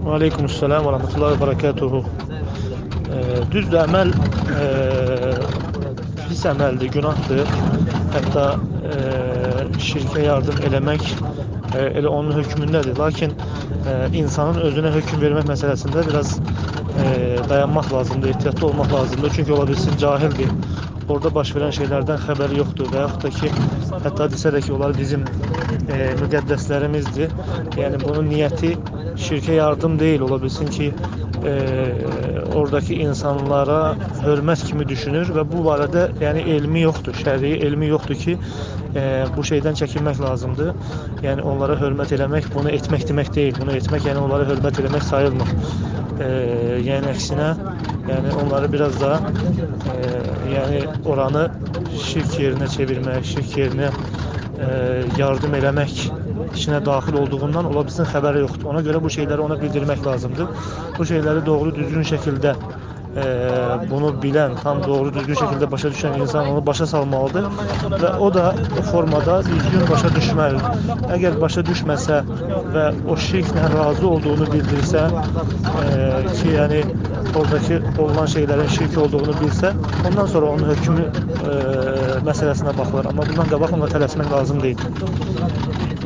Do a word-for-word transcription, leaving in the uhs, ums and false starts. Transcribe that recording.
Aleykümselam ve rahmetullahi ve berekatuhu. Ee, düzdür, əməl e, pis əməldir, günahdır. Hətta e, şirkə yardım eləmək e, elə onun hökmündədir. Lakin e, insanın özünə hökm vermək məsələsində biraz e, dayanmaq lazımdır, ehtiyatlı olmaq lazımdır. Çünki ola bilsin cahildir. Orada baş verən şeylərdən xəbəri yoxdur və yaxud da ki, hətta desə də ki, onlar bizim e, müqəddəslərimizdir. Yəni bunun niyyəti şirkə yardım deyil, ola bilsin ki, e, oradakı insanlara hörmət kimi düşünür və bu barədə yəni elmi yoxdur, şəri elmi yoxdur ki, e, bu şeydən çəkinmək lazımdır. Yəni onlara hörmət eləmək, bunu etmək demək deyil. Bunu etmək, yəni onlara hörmət eləmək sayılmır. E, yəni əksinə, yəni onları biraz da e, yəni oranı şirk yerinə çevirmək, şirk yerinə e, yardım eləmək içine daxil olduğundan ola bilsin xəbəri yoxdur. Ona görə bu şeyləri ona bildirmək lazımdır. Bu şeyləri doğru düzgün şəkildə e, bunu bilən, tam doğru düzgün şəkildə başa düşən insan onu başa salmalıdır və o da o formada düzgün başa düşməlidir. Əgər başa düşməsə və o şirklə razı olduğunu bildirsə e, ki, yəni oradakı olunan şeylərin şirk olduğunu bilsə, ondan sonra onun hökmü e, məsələsinə baxılır. Amma bundan qabaq ona tələsmək lazım deyil.